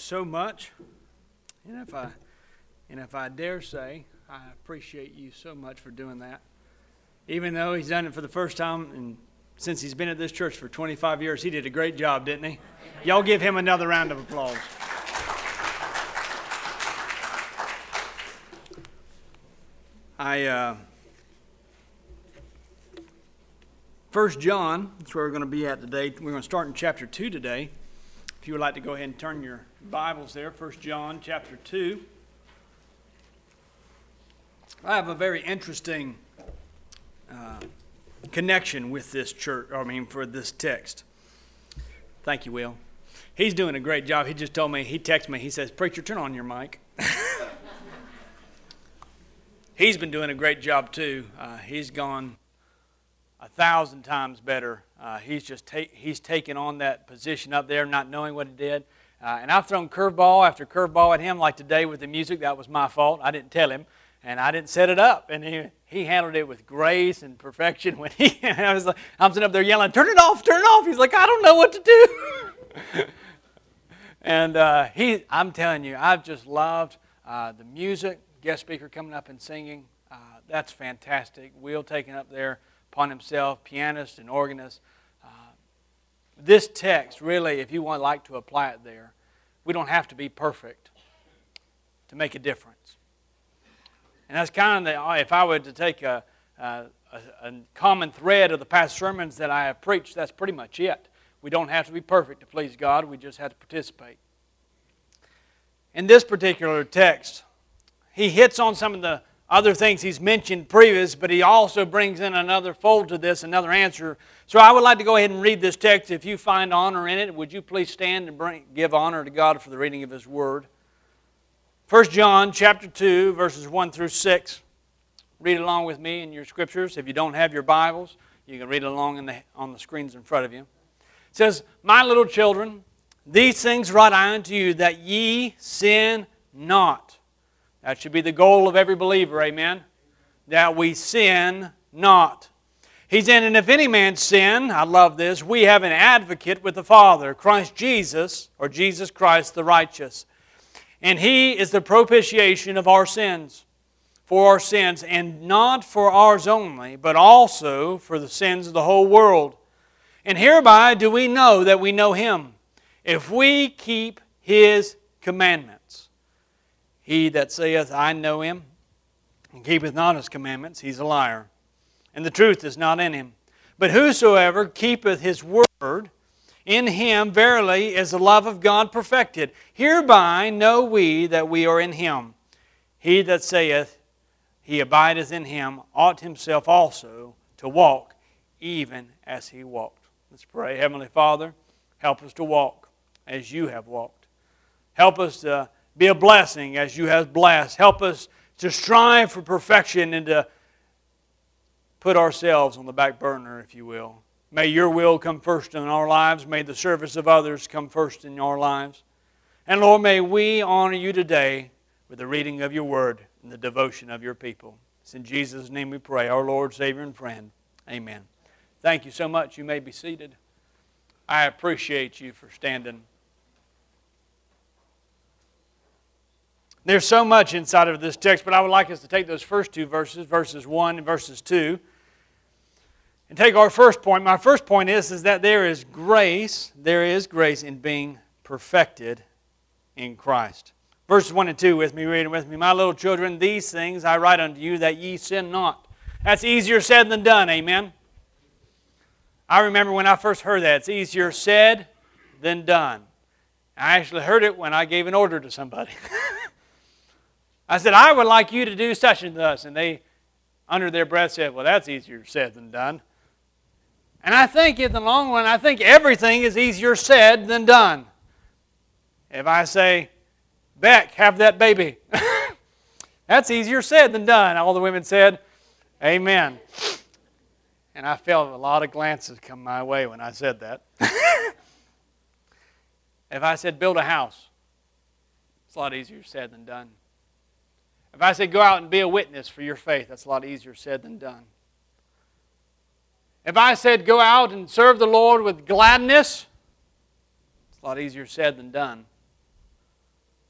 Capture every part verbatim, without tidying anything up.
so much, and if I and if I dare say, I appreciate you so much for doing that. Even though he's done it for the first time, and since he's been at this church for twenty-five years, he did a great job, didn't he? Y'all give him another round of applause. I uh, First John, that's where we're going to be at today. We're going to start in chapter two today. If you would like to go ahead and turn your Bibles there, First John chapter two. I have a very interesting uh, connection with this church, I mean, for this text. Thank you, Will. He's doing a great job. He just told me, he texted me, he says, "Preacher, turn on your mic." He's been doing a great job too. Uh, he's gone a thousand times better. Uh, he's just ta- he's taken on that position up there, not knowing what he did. Uh, and I've thrown curveball after curveball at him, like today with the music. That was my fault. I didn't tell him, and I didn't set it up. And he he handled it with grace and perfection. When he, I was like, I'm sitting up there yelling, "Turn it off! Turn it off!" He's like, "I don't know what to do." and uh, he, I'm telling you, I've just loved uh, the music. Guest speaker coming up and singing. Uh, that's fantastic. Will taking up there upon himself, pianist and organist. Uh, this text, really, if you want like to apply it there, we don't have to be perfect to make a difference. And that's kind of the, if I were to take a, a, a common thread of the past sermons that I have preached, that's pretty much it. We don't have to be perfect to please God. We just have to participate. In this particular text, he hits on some of the other things he's mentioned previous, but he also brings in another fold to this, another answer. So I would like to go ahead and read this text. If you find honor in it, would you please stand and bring, give honor to God for the reading of His Word. First John chapter two, verses one through six. Read along with me in your scriptures. If you don't have your Bibles, you can read along in the, on the screens in front of you. It says, "My little children, these things write I unto you, that ye sin not." That should be the goal of every believer, amen? That we sin not. He said, "And if any man sin," I love this, "we have an advocate with the Father, Christ Jesus," or Jesus Christ the righteous. "And He is the propitiation of our sins, for our sins, and not for ours only, but also for the sins of the whole world. And hereby do we know that we know Him, if we keep His commandments. He that saith, I know Him, and keepeth not His commandments, he's a liar, and the truth is not in him. But whosoever keepeth His word, in him verily is the love of God perfected. Hereby know we that we are in Him. He that saith, he abideth in Him, ought himself also to walk, even as He walked." Let's pray. Heavenly Father, help us to walk as You have walked. Help us to be a blessing as You have blessed. Help us to strive for perfection and to put ourselves on the back burner, if You will. May Your will come first in our lives. May the service of others come first in our lives. And Lord, may we honor You today with the reading of Your Word and the devotion of Your people. It's in Jesus' name we pray, our Lord, Savior, and friend. Amen. Thank you so much. You may be seated. I appreciate you for standing. There's so much inside of this text, but I would like us to take those first two verses, verses one and verses two, and take our first point. My first point is, is that there is grace, there is grace in being perfected in Christ. Verses one and two with me, reading with me. "My little children, these things I write unto you, that ye sin not." That's easier said than done, amen? I remember when I first heard that. It's easier said than done. I actually heard it when I gave an order to somebody. I said, "I would like you to do such and thus." And they, under their breath, said, "Well, that's easier said than done." And I think in the long run, I think everything is easier said than done. If I say, "Beck, have that baby," that's easier said than done. All the women said, "Amen." And I felt a lot of glances come my way when I said that. If I said, "Build a house," it's a lot easier said than done. If I said, "Go out and be a witness for your faith," that's a lot easier said than done. If I said, "Go out and serve the Lord with gladness," it's a lot easier said than done.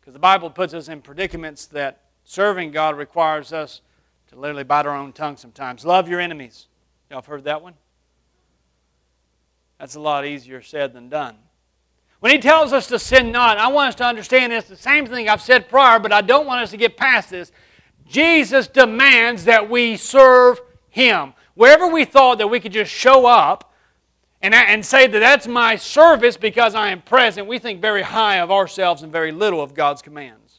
Because the Bible puts us in predicaments that serving God requires us to literally bite our own tongue sometimes. Love your enemies. Y'all have heard that one? That's a lot easier said than done. When He tells us to sin not, I want us to understand this, the same thing I've said prior, but I don't want us to get past this. Jesus demands that we serve Him. Wherever we thought that we could just show up and, and say that that's my service because I am present, we think very high of ourselves and very little of God's commands.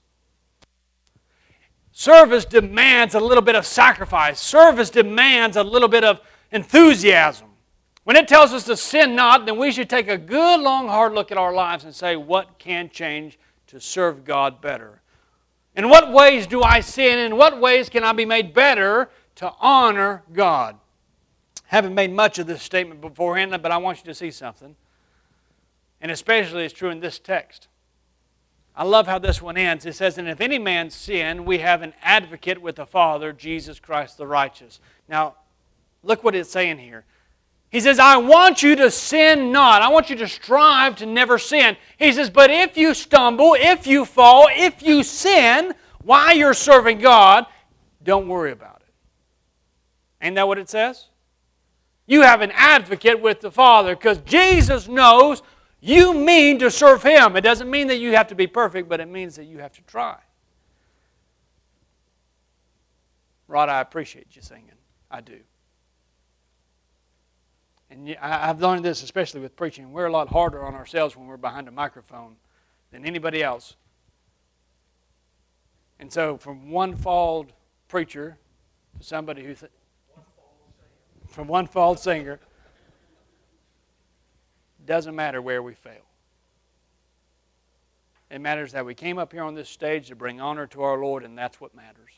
Service demands a little bit of sacrifice. Service demands a little bit of enthusiasm. When it tells us to sin not, then we should take a good, long, hard look at our lives and say, what can change to serve God better? In what ways do I sin? In what ways can I be made better to honor God? I haven't made much of this statement beforehand, but I want you to see something. And especially it's true in this text. I love how this one ends. It says, and if any man sin, we have an advocate with the Father, Jesus Christ the righteous. Now, look what it's saying here. He says, I want you to sin not. I want you to strive to never sin. He says, but if you stumble, if you fall, if you sin while you're serving God, don't worry about it. Ain't that what it says? You have an advocate with the Father because Jesus knows you mean to serve Him. It doesn't mean that you have to be perfect, but it means that you have to try. Rod, I appreciate you singing. I do. And I've learned this, especially with preaching. We're a lot harder on ourselves when we're behind a microphone than anybody else. And so from one failed preacher to somebody who... Th- from one failed singer, doesn't matter where we fail. It matters that we came up here on this stage to bring honor to our Lord, and that's what matters.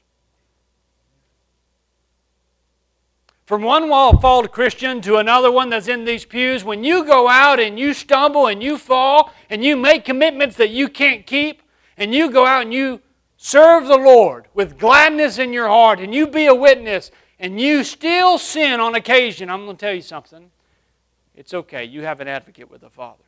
From one failed Christian to another one that's in these pews, when you go out and you stumble and you fall and you make commitments that you can't keep, and you go out and you serve the Lord with gladness in your heart, and you be a witness, and you still sin on occasion, I'm going to tell you something. It's okay. You have an advocate with the Father.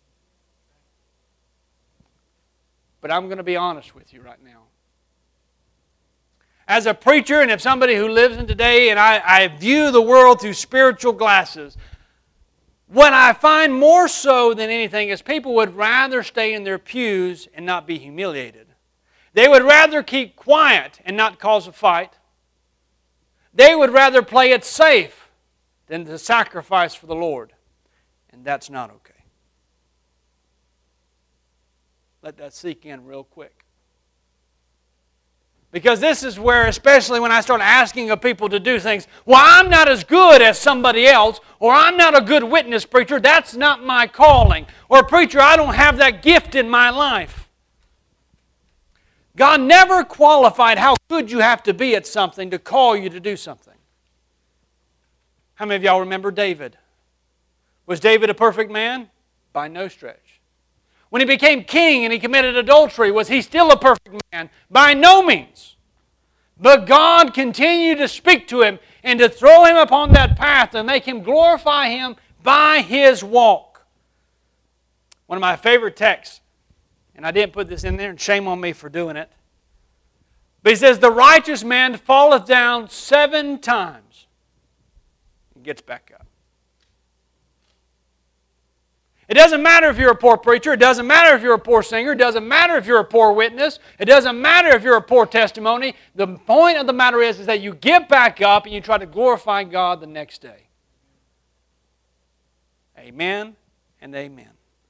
But I'm going to be honest with you right now. As a preacher, and if somebody who lives in today, and I, I view the world through spiritual glasses, what I find more so than anything is people would rather stay in their pews and not be humiliated. They would rather keep quiet and not cause a fight. They would rather play it safe than to sacrifice for the Lord. And that's not okay. Let that sink in real quick. Because this is where, especially when I start asking of people to do things, well, I'm not as good as somebody else, or I'm not a good witness preacher, that's not my calling. Or preacher, I don't have that gift in my life. God never qualified how good you have to be at something to call you to do something. How many of y'all remember David? Was David a perfect man? By no stretch. When he became king and he committed adultery, was he still a perfect man? By no means. But God continued to speak to him and to throw him upon that path and make him glorify Him by his walk. One of my favorite texts, and I didn't put this in there, and shame on me for doing it. But he says, the righteous man falleth down seven times and gets back up. It doesn't matter if you're a poor preacher. It doesn't matter if you're a poor singer. It doesn't matter if you're a poor witness. It doesn't matter if you're a poor testimony. The point of the matter is, is that you get back up and you try to glorify God the next day. Amen and amen.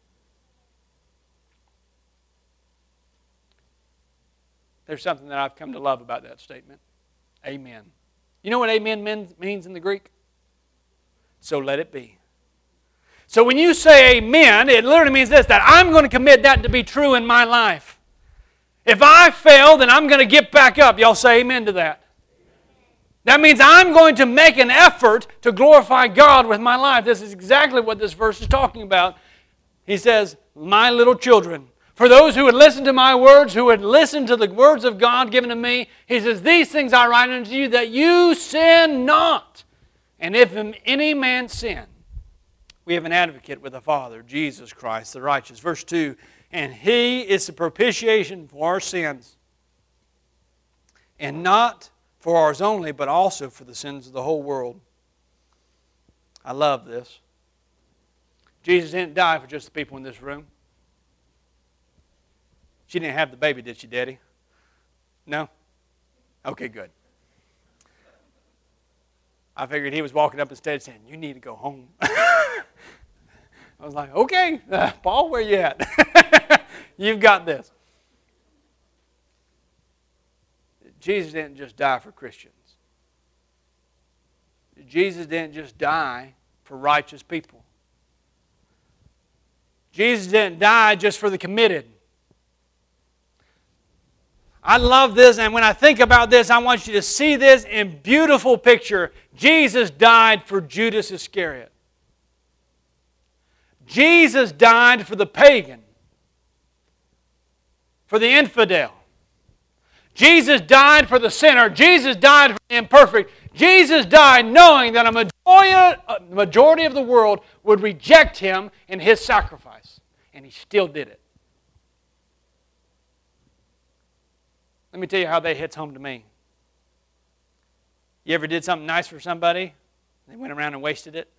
There's something that I've come to love about that statement. Amen. You know what amen means in the Greek? So let it be. So when you say amen, it literally means this, that I'm going to commit that to be true in my life. If I fail, then I'm going to get back up. Y'all say amen to that. That means I'm going to make an effort to glorify God with my life. This is exactly what this verse is talking about. He says, my little children, for those who would listen to my words, who would listen to the words of God given to me, He says, these things I write unto you, that you sin not. And if any man sin, we have an advocate with the Father, Jesus Christ the righteous. Verse two, And He is the propitiation for our sins. And not for ours only, but also for the sins of the whole world. I love this. Jesus didn't die for just the people in this room. She didn't have the baby, did she, Daddy? No? Okay, good. I figured He was walking up instead saying, you need to go home. I was like, okay, uh, Paul, where you at? You've got this. Jesus didn't just die for Christians. Jesus didn't just die for righteous people. Jesus didn't die just for the committed. I love this, and when I think about this, I want you to see this in beautiful picture. Jesus died for Judas Iscariot. Jesus died for the pagan, for the infidel. Jesus died for the sinner. Jesus died for the imperfect. Jesus died knowing that a majority, a majority of the world would reject Him and His sacrifice. And He still did it. Let me tell you how that hits home to me. You ever did something nice for somebody? They went around and wasted it?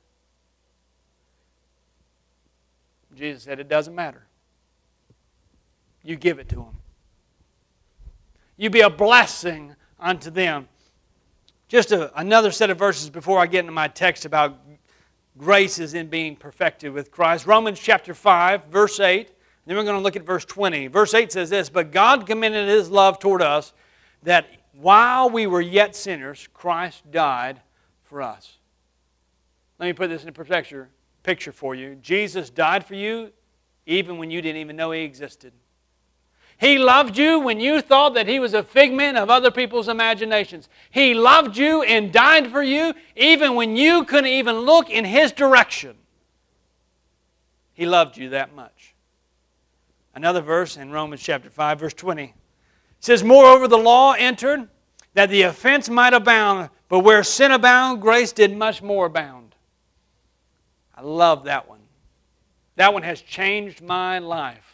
Jesus said, it doesn't matter. You give it to them. You be a blessing unto them. Just a, another set of verses before I get into my text about grace is in being perfected with Christ. Romans chapter five, verse eight. Then we're going to look at verse twenty. Verse eight says this, but God commended His love toward us, that while we were yet sinners, Christ died for us. Let me put this in a picture, picture for you. Jesus died for you even when you didn't even know He existed. He loved you when you thought that He was a figment of other people's imaginations. He loved you and died for you even when you couldn't even look in His direction. He loved you that much. Another verse in Romans chapter five, verse twenty. It says, moreover, the law entered that the offense might abound, but where sin abounded, grace did much more abound. I love that one. That one has changed my life.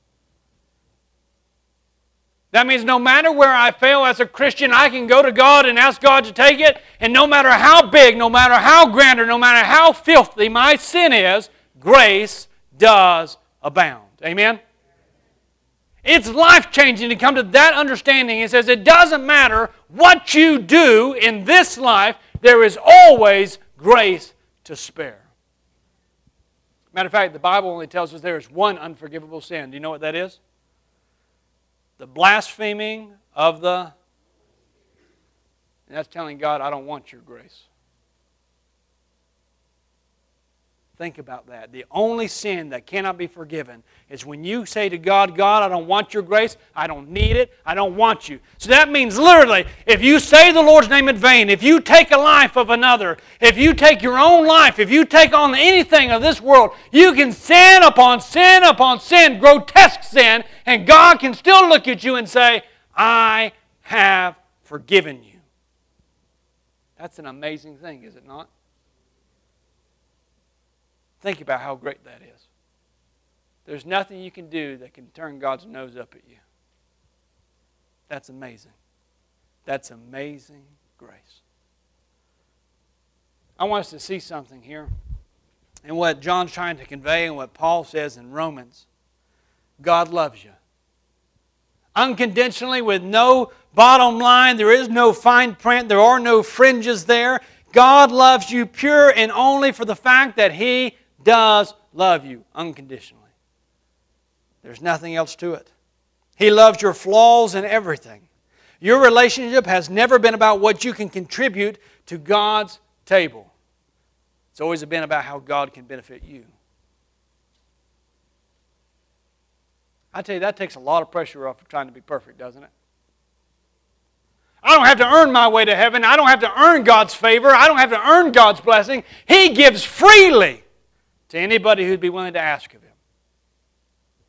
That means no matter where I fail as a Christian, I can go to God and ask God to take it. And no matter how big, no matter how grand, or no matter how filthy my sin is, grace does abound. Amen? It's life-changing to come to that understanding. It says it doesn't matter what you do in this life, there is always grace to spare. Matter of fact, the Bible only tells us there is one unforgivable sin. Do you know what that is? The blaspheming of the... And that's telling God, I don't want your grace. Think about that. The only sin that cannot be forgiven is when you say to God, God, I don't want your grace. I don't need it. I don't want you. So that means literally, if you say the Lord's name in vain, if you take a life of another, if you take your own life, if you take on anything of this world, you can sin upon sin upon sin, grotesque sin, and God can still look at you and say, I have forgiven you. That's an amazing thing, is it not? Think about how great that is. There's nothing you can do that can turn God's nose up at you. That's amazing. That's amazing grace. I want us to see something here. And what John's trying to convey and what Paul says in Romans. God loves you. Unconditionally, with no bottom line. There is no fine print. There are no fringes there. God loves you pure and only for the fact that He does love you unconditionally. There's nothing else to it. He loves your flaws and everything. Your relationship has never been about what you can contribute to God's table. It's always been about how God can benefit you. I tell you, that takes a lot of pressure off of trying to be perfect, doesn't it? I don't have to earn my way to heaven. I don't have to earn God's favor. I don't have to earn God's blessing. He gives freely to anybody who'd be willing to ask of Him.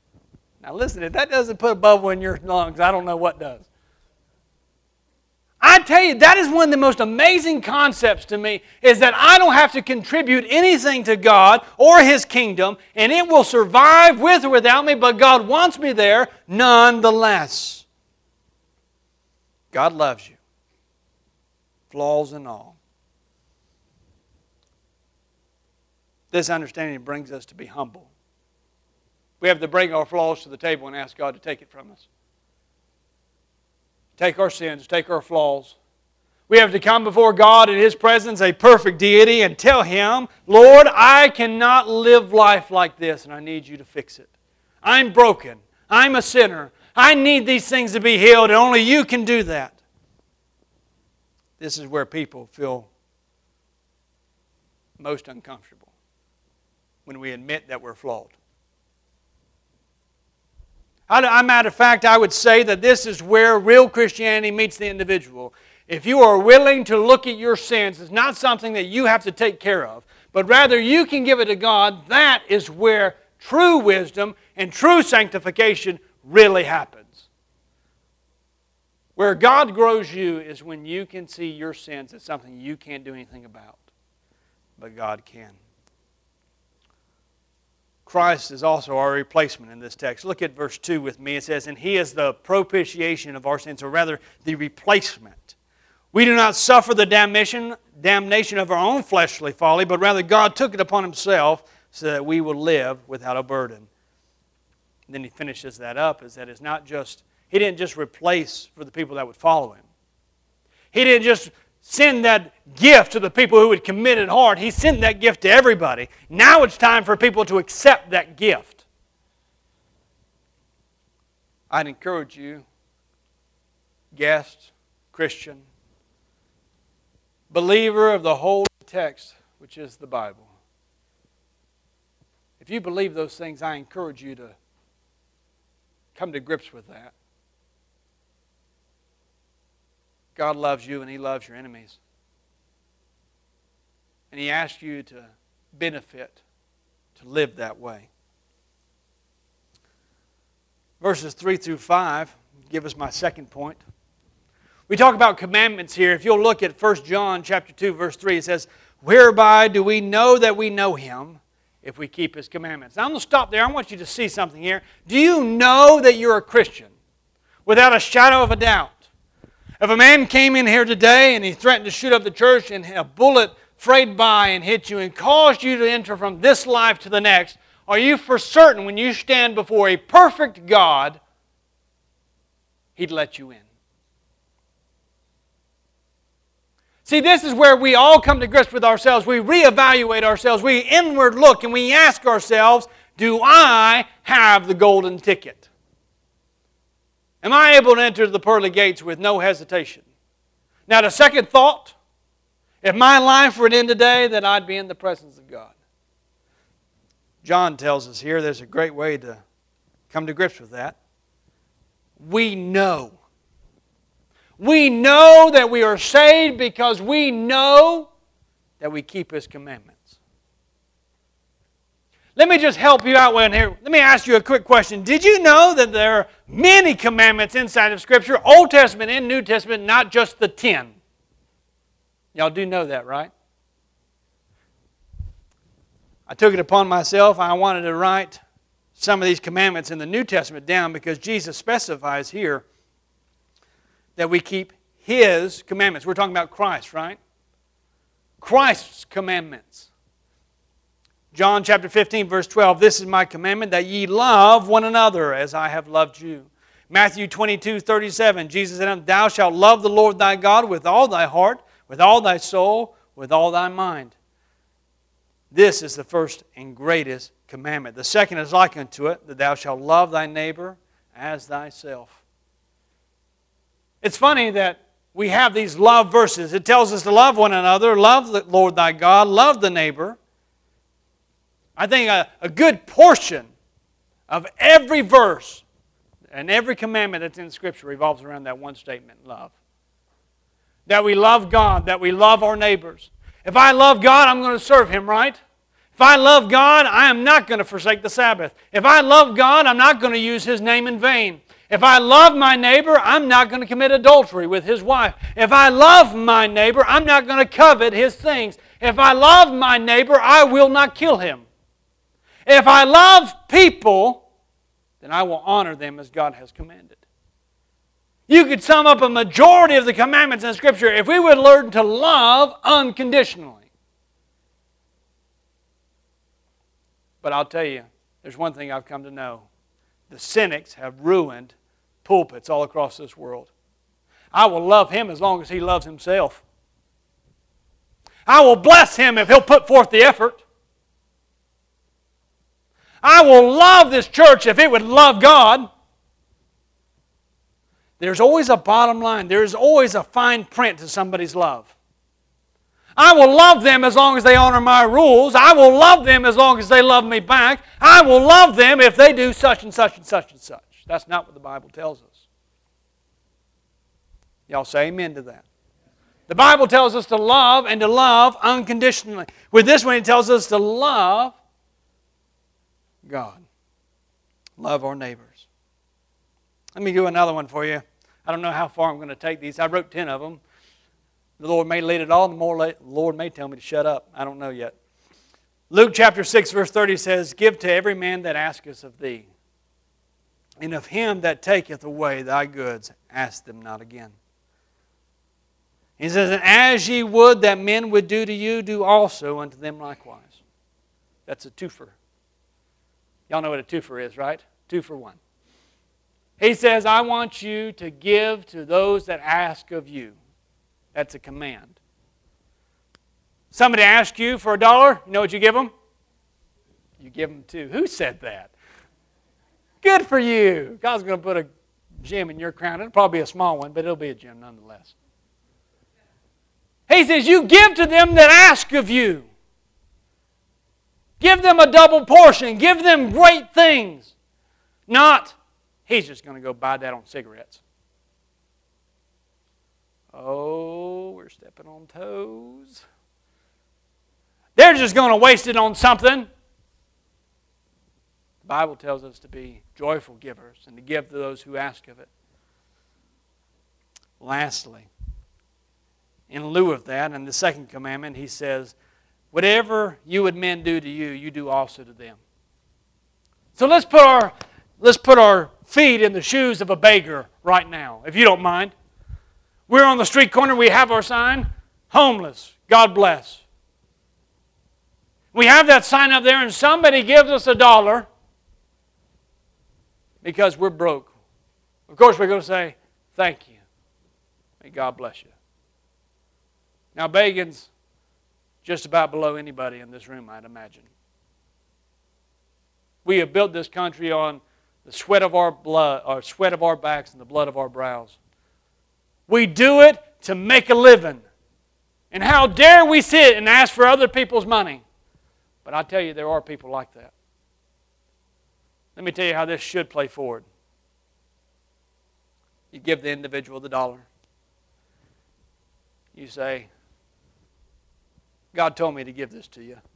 Now listen, if that doesn't put a bubble in your lungs, I don't know what does. I tell you, that is one of the most amazing concepts to me, is that I don't have to contribute anything to God or His kingdom, and it will survive with or without me, but God wants me there nonetheless. God loves you, flaws and all. This understanding brings us to be humble. We have to bring our flaws to the table and ask God to take it from us. Take our sins, take our flaws. We have to come before God in His presence, a perfect deity, and tell Him, Lord, I cannot live life like this, and I need You to fix it. I'm broken. I'm a sinner. I need these things to be healed, and only You can do that. This is where people feel most uncomfortable, when we admit that we're flawed. As a matter of fact, I would say that this is where real Christianity meets the individual. If you are willing to look at your sins, it's not something that you have to take care of, but rather you can give it to God. That is where true wisdom and true sanctification really happens. Where God grows you is when you can see your sins as something you can't do anything about, but God can. Christ is also our replacement in this text. Look at verse two with me. It says, and He is the propitiation of our sins, or rather the replacement. We do not suffer the damnation, damnation of our own fleshly folly, but rather God took it upon Himself so that we will live without a burden. And then He finishes that up, is that it's not just, He didn't just replace for the people that would follow Him. He didn't just send that gift to the people who had committed hard. He sent that gift to everybody. Now it's time for people to accept that gift. I'd encourage you, guest, Christian, believer of the whole text, which is the Bible. If you believe those things, I encourage you to come to grips with that. God loves you and He loves your enemies. And He asks you to benefit, to live that way. Verses three through five give us my second point. We talk about commandments here. If you'll look at First John chapter two, verse three, it says, whereby do we know that we know Him, if we keep His commandments. Now I'm going to stop there. I want you to see something here. Do you know that you're a Christian? Without a shadow of a doubt. If a man came in here today and he threatened to shoot up the church and a bullet frayed by and hit you and caused you to enter from this life to the next, are you for certain when you stand before a perfect God, He'd let you in? See, this is where we all come to grips with ourselves. We reevaluate ourselves. We inward look and we ask ourselves, do I have the golden ticket? Am I able to enter the pearly gates with no hesitation? Now, the second thought, if my life were to end today, then I'd be in the presence of God. John tells us here there's a great way to come to grips with that. We know. We know that we are saved because we know that we keep His commandments. Let me just help you out one here. Let me ask you a quick question. Did you know that there are many commandments inside of Scripture, Old Testament and New Testament, not just the ten? Y'all do know that, right? I took it upon myself. I wanted to write some of these commandments in the New Testament down because Jesus specifies here that we keep His commandments. We're talking about Christ, right? Christ's commandments. John chapter fifteen, verse twelve, this is my commandment, that ye love one another as I have loved you. Matthew twenty-two, thirty-seven, Jesus said, thou shalt love the Lord thy God with all thy heart, with all thy soul, with all thy mind. This is the first and greatest commandment. The second is like unto it, that thou shalt love thy neighbor as thyself. It's funny that we have these love verses. It tells us to love one another, love the Lord thy God, love the neighbor. I think a, a good portion of every verse and every commandment that's in Scripture revolves around that one statement, love. That we love God, that we love our neighbors. If I love God, I'm going to serve Him, right? If I love God, I am not going to forsake the Sabbath. If I love God, I'm not going to use His name in vain. If I love my neighbor, I'm not going to commit adultery with his wife. If I love my neighbor, I'm not going to covet his things. If I love my neighbor, I will not kill him. If I love people, then I will honor them as God has commanded. You could sum up a majority of the commandments in Scripture if we would learn to love unconditionally. But I'll tell you, there's one thing I've come to know. The cynics have ruined pulpits all across this world. I will love him as long as he loves himself. I will bless him if he'll put forth the effort. I will love this church if it would love God. There's always a bottom line. There's always a fine print to somebody's love. I will love them as long as they honor my rules. I will love them as long as they love me back. I will love them if they do such and such and such and such. That's not what the Bible tells us. Y'all say amen to that. The Bible tells us to love and to love unconditionally. With this one, it tells us to love God. Love our neighbors. Let me do another one for you. I don't know how far I'm going to take these. I wrote ten of them. The Lord may lead it all, and the more the Lord may tell me to shut up. I don't know yet. Luke chapter six, verse thirty says, "Give to every man that asketh of thee, and of him that taketh away thy goods, ask them not again." He says, "And as ye would that men would do to you, do also unto them likewise." That's a twofer. Y'all know what a twofer is, right? Two for one. He says, I want you to give to those that ask of you. That's a command. Somebody asks you for a dollar, you know what you give them? You give them two. Who said that? Good for you. God's going to put a gem in your crown. It'll probably be a small one, but it'll be a gem nonetheless. He says, you give to them that ask of you. Give them a double portion. Give them great things. Not, he's just going to go buy that on cigarettes. Oh, we're stepping on toes. They're just going to waste it on something. The Bible tells us to be joyful givers and to give to those who ask of it. Lastly, in lieu of that, in the second commandment, he says, whatever you would men do to you, you do also to them. So let's put our, let's put our feet in the shoes of a beggar right now, if you don't mind. We're on the street corner, we have our sign, homeless, God bless. We have that sign up there and somebody gives us a dollar because we're broke. Of course we're going to say, thank you. May God bless you. Now begging's just about below anybody in this room, I'd imagine. We have built this country on the sweat of our blood, or sweat of our backs and the blood of our brows. We do it to make a living. And how dare we sit and ask for other people's money? But I tell you, there are people like that. Let me tell you how this should play forward. You give the individual the dollar. You say, God told me to give this to you.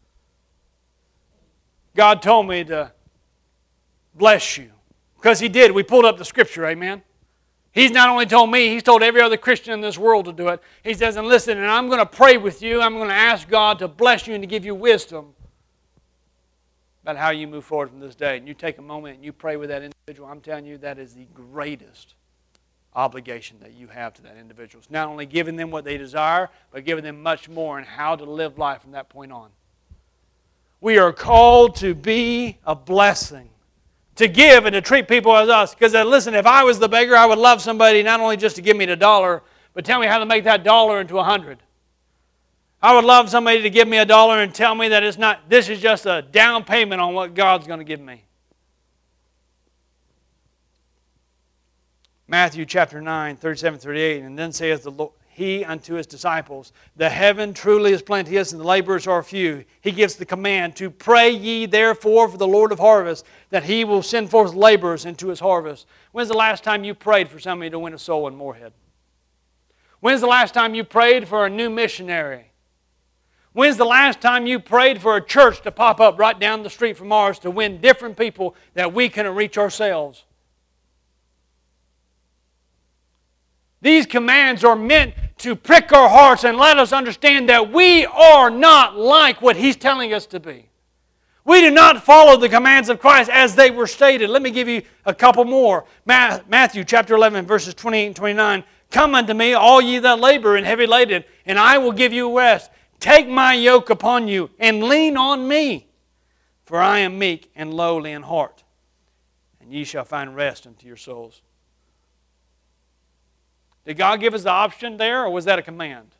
God told me to bless you. Because He did. We pulled up the Scripture, amen? He's not only told me, He's told every other Christian in this world to do it. He says, and listen, and I'm going to pray with you. I'm going to ask God to bless you and to give you wisdom about how you move forward from this day. And you take a moment and you pray with that individual. I'm telling you, that is the greatest obligation that you have to that individual. It's not only giving them what they desire, but giving them much more in how to live life from that point on. We are called to be a blessing, to give and to treat people as us. Because listen, if I was the beggar, I would love somebody not only just to give me the dollar, but tell me how to make that dollar into a hundred. I would love somebody to give me a dollar and tell me that it's not, this is just a down payment on what God's going to give me. Matthew chapter nine, thirty-seven, thirty-eight, and then saith the Lord, He unto His disciples, the heaven truly is plenteous, and the laborers are few. He gives the command to pray ye therefore for the Lord of harvest, that He will send forth laborers into His harvest. When's the last time you prayed for somebody to win a soul in Moorhead? When's the last time you prayed for a new missionary? When's the last time you prayed for a church to pop up right down the street from ours to win different people that we couldn't reach ourselves? These commands are meant to prick our hearts and let us understand that we are not like what He's telling us to be. We do not follow the commands of Christ as they were stated. Let me give you a couple more. Matthew chapter eleven, verses twenty-eight and twenty-nine. Come unto me, all ye that labor and heavy laden, and I will give you rest. Take my yoke upon you, and lean on me. For I am meek and lowly in heart, and ye shall find rest unto your souls. Did God give us the option there, or was that a command?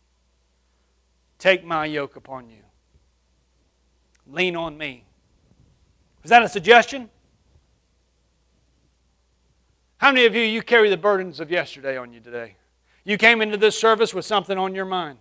Take my yoke upon you. Lean on me. Was that a suggestion? How many of you, you carry the burdens of yesterday on you today? You came into this service with something on your mind.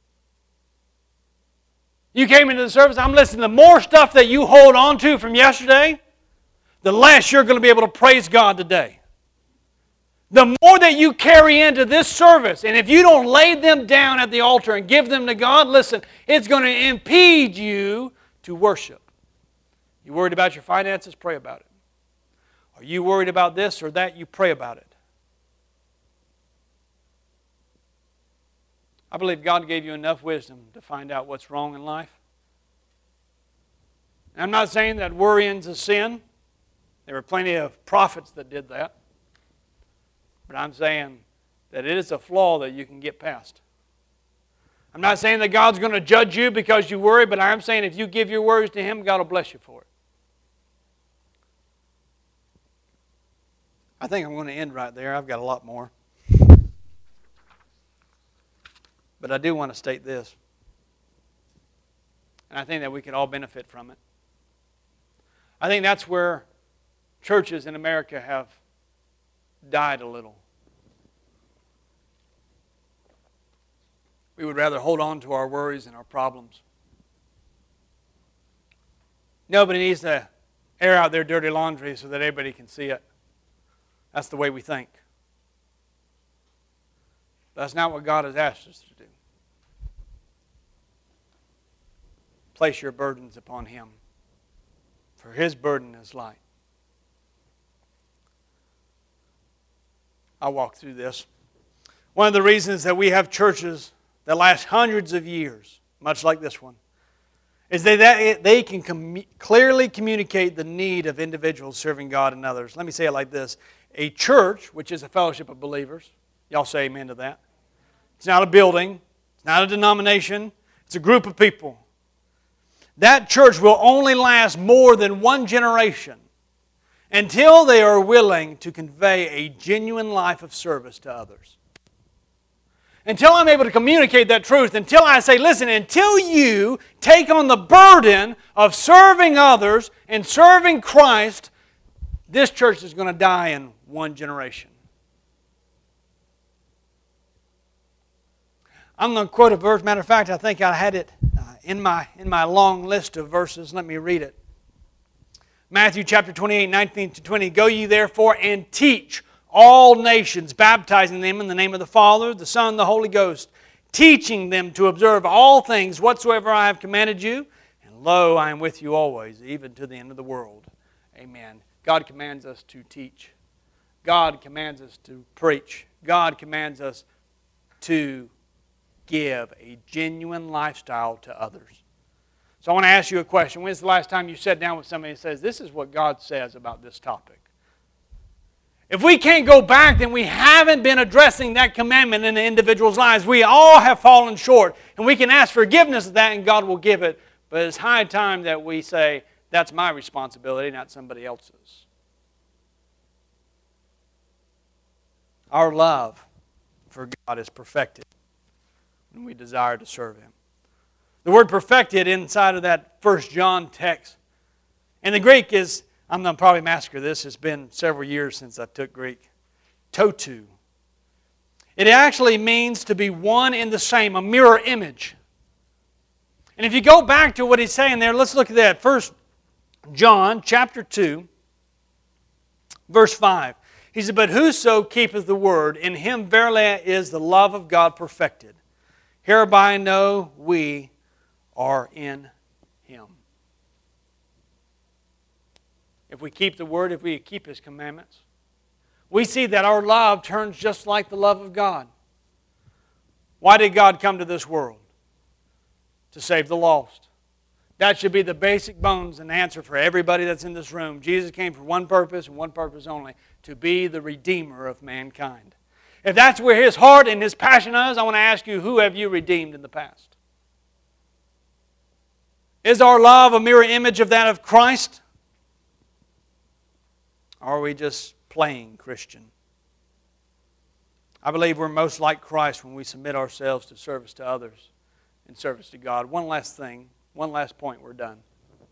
You came into the service, I'm listening, the more stuff that you hold on to from yesterday, the less you're going to be able to praise God today. The more that you carry into this service, and if you don't lay them down at the altar and give them to God, listen, it's going to impede you to worship. You worried about your finances? Pray about it. Are you worried about this or that? You pray about it. I believe God gave you enough wisdom to find out what's wrong in life. And I'm not saying that worrying's a sin. There were plenty of prophets that did that. But I'm saying that it is a flaw that you can get past. I'm not saying that God's going to judge you because you worry, but I'm saying if you give your worries to Him, God will bless you for it. I think I'm going to end right there. I've got a lot more. But I do want to state this. And I think that we could all benefit from it. I think that's where churches in America have died a little. We would rather hold on to our worries and our problems. Nobody needs to air out their dirty laundry so that everybody can see it. That's the way we think. That's not what God has asked us to do. Place your burdens upon Him, for His burden is light. I'll walk through this. One of the reasons that we have churches that last hundreds of years, much like this one, is that they can com- clearly communicate the need of individuals serving God and others. Let me say it like this. A church, which is a fellowship of believers, y'all say amen to that. It's not a building. It's not a denomination. It's a group of people. That church will only last more than one generation until they are willing to convey a genuine life of service to others. Until I'm able to communicate that truth, until I say, listen, until you take on the burden of serving others and serving Christ, this church is going to die in one generation. I'm going to quote a verse. Matter of fact, I think I had it uh, in my in my long list of verses. Let me read it. Matthew chapter twenty-eight, nineteen to twenty. Go ye therefore and teach all nations, baptizing them in the name of the Father, the Son, and the Holy Ghost, teaching them to observe all things whatsoever I have commanded you. And lo, I am with you always, even to the end of the world. Amen. God commands us to teach. God commands us to preach. God commands us to give a genuine lifestyle to others. So I want to ask you a question. When's the last time you sat down with somebody and says, this is what God says about this topic? If we can't go back, then we haven't been addressing that commandment in the individual's lives. We all have fallen short, and we can ask forgiveness of that, and God will give it. But it's high time that we say, that's my responsibility, not somebody else's. Our love for God is perfected when we desire to serve Him. The word perfected inside of that First John text, and the Greek is, I'm going to probably massacre this. It's been several years since I took Greek. Totu. It actually means to be one in the same, a mirror image. And if you go back to what he's saying there, let's look at that. First John chapter two, verse five. He said, but whoso keepeth the word, in him verily is the love of God perfected. Hereby know we are in Him. If we keep the Word, if we keep His commandments, we see that our love turns just like the love of God. Why did God come to this world? To save the lost. That should be the basic bones and answer for everybody that's in this room. Jesus came for one purpose and one purpose only, to be the Redeemer of mankind. If that's where His heart and His passion is, I want to ask you, who have you redeemed in the past? Is our love a mirror image of that of Christ? Or are we just playing Christian? I believe we're most like Christ when we submit ourselves to service to others and service to God. One last thing, one last point, we're done.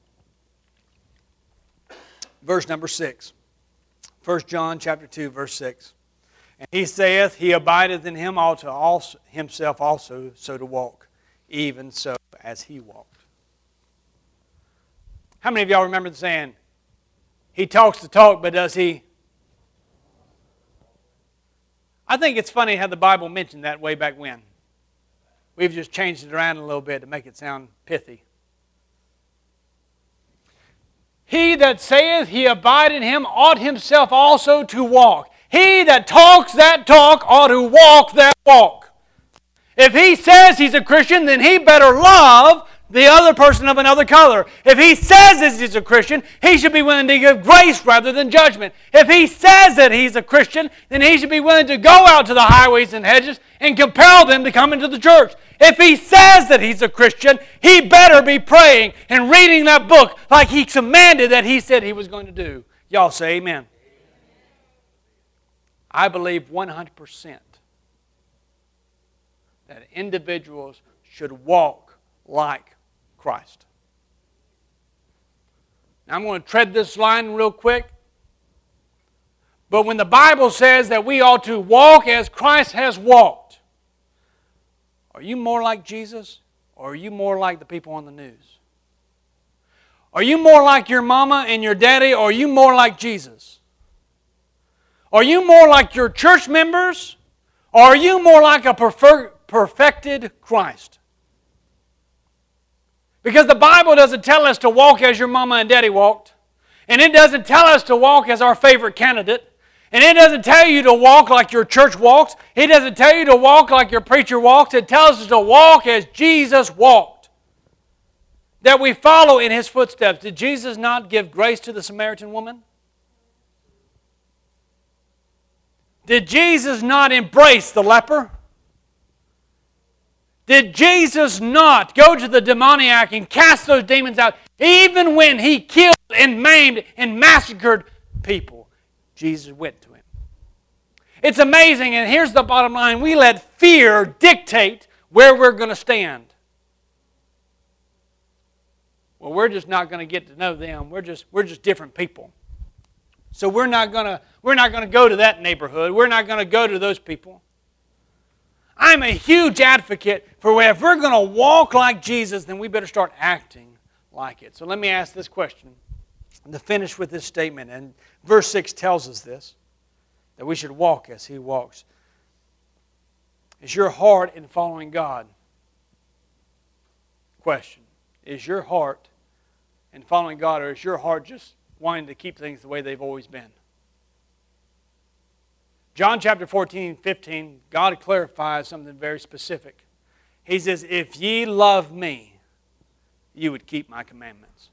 Verse number six. First John chapter two, verse six. And he saith, He abideth in him, ought to also, himself also so to walk, even so as He walked. How many of y'all remember the saying, He talks the talk, but does He? I think it's funny how the Bible mentioned that way back when. We've just changed it around a little bit to make it sound pithy. He that saith he abide in him ought himself also to walk. He that talks that talk ought to walk that walk. If he says he's a Christian, then he better love the other person of another color. If he says that he's a Christian, he should be willing to give grace rather than judgment. If he says that he's a Christian, then he should be willing to go out to the highways and hedges and compel them to come into the church. If he says that he's a Christian, he better be praying and reading that book like he commanded that he said he was going to do. Y'all say amen. I believe one hundred percent that individuals should walk like Christ. Now I'm going to tread this line real quick. But when the Bible says that we ought to walk as Christ has walked, are you more like Jesus or are you more like the people on the news? Are you more like your mama and your daddy or are you more like Jesus? Are you more like your church members or are you more like a perfected Christ? Because the Bible doesn't tell us to walk as your mama and daddy walked. And it doesn't tell us to walk as our favorite candidate. And it doesn't tell you to walk like your church walks. It doesn't tell you to walk like your preacher walks. It tells us to walk as Jesus walked. That we follow in His footsteps. Did Jesus not give grace to the Samaritan woman? Did Jesus not embrace the leper? Did Jesus not go to the demoniac and cast those demons out even when He killed and maimed and massacred people? Jesus went to Him. It's amazing, and here's the bottom line. We let fear dictate where we're going to stand. Well, we're just not going to get to know them. We're just, we're just different people. So we're not going to, we're not going to go to that neighborhood. We're not going to go to those people. I'm a huge advocate for if we're going to walk like Jesus, then we better start acting like it. So let me ask this question to finish with this statement. And verse six tells us this, that we should walk as He walks. Is your heart in following God? Question. Is your heart in following God, or is your heart just wanting to keep things the way they've always been? John chapter fourteen, fifteen, God clarifies something very specific. He says, if ye love me, you would keep my commandments.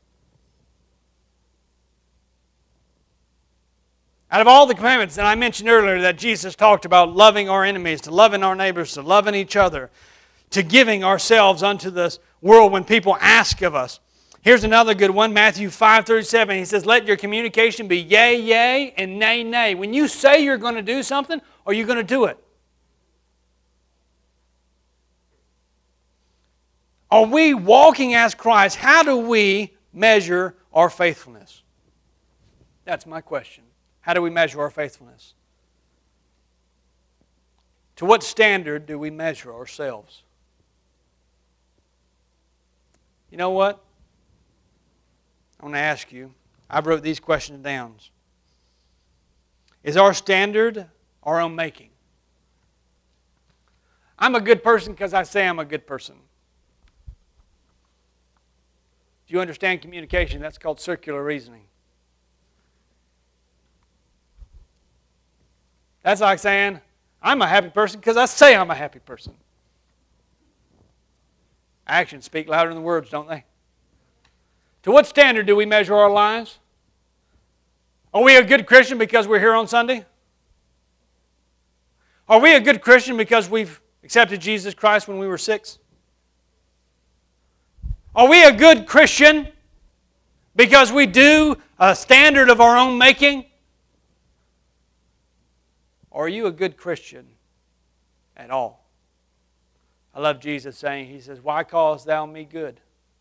Out of all the commandments that I mentioned earlier that Jesus talked about, loving our enemies, to loving our neighbors, to loving each other, to giving ourselves unto this world when people ask of us. Here's another good one, Matthew five thirty-seven. He says, let your communication be yea, yea, and nay, nay. When you say you're going to do something, are you going to do it? Are we walking as Christ? How do we measure our faithfulness? That's my question. How do we measure our faithfulness? To what standard do we measure ourselves? You know what? I want to ask you, I wrote these questions down. Is our standard our own making? I'm a good person because I say I'm a good person. Do you understand communication? That's called circular reasoning. That's like saying, I'm a happy person because I say I'm a happy person. Actions speak louder than words, don't they? To what standard do we measure our lives? Are we a good Christian because we're here on Sunday? Are we a good Christian because we've accepted Jesus Christ when we were six? Are we a good Christian because we do a standard of our own making? Or are you a good Christian at all? I love Jesus saying, He says, why callest thou me good?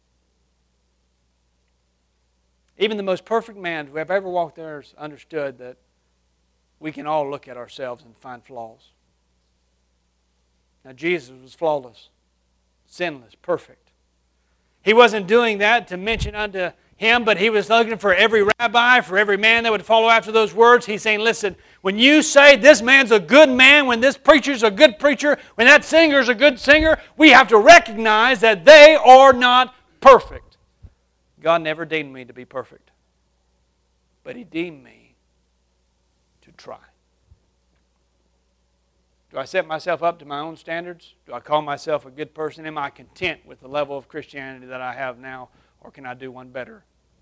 Even the most perfect man who have ever walked there has understood that we can all look at ourselves and find flaws. Now Jesus was flawless, sinless, perfect. He wasn't doing that to mention unto Him, but He was looking for every rabbi, for every man that would follow after those words. He's saying, listen, when you say this man's a good man, when this preacher's a good preacher, when that singer's a good singer, we have to recognize that they are not perfect. God never deemed me to be perfect, but He deemed me to try. Do I set myself up to my own standards? Do I call myself a good person? Am I content with the level of Christianity that I have now, or can I do one better?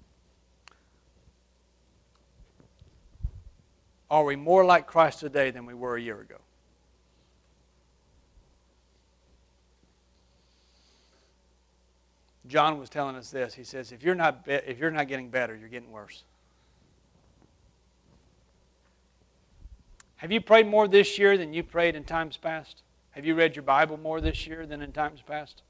Are we more like Christ today than we were a year ago? John was telling us this. He says, if you're not, be- if you're not getting better, you're getting worse. Have you prayed more this year than you prayed in times past? Have you read your Bible more this year than in times past?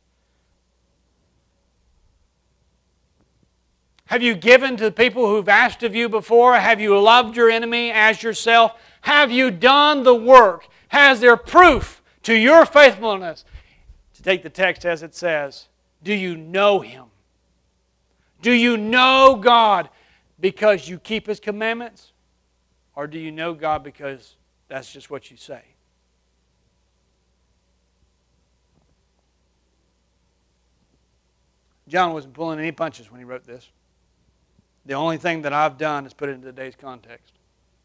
Have you given to the people who've asked of you before? Have you loved your enemy as yourself? Have you done the work? Has there proof to your faithfulness? To take the text as it says, do you know Him? Do you know God because you keep His commandments? Or do you know God because that's just what you say? John wasn't pulling any punches when he wrote this. The only thing that I've done is put it into today's context.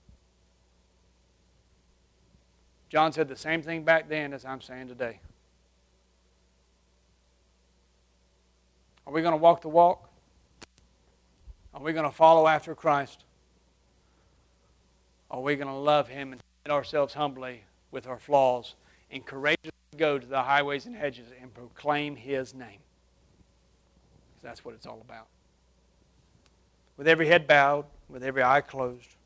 John said the same thing back then as I'm saying today. Are we going to walk the walk? Are we going to follow after Christ? Are we going to love Him and submit ourselves humbly with our flaws and courageously go to the highways and hedges and proclaim His name? Because that's what it's all about. With every head bowed, with every eye closed,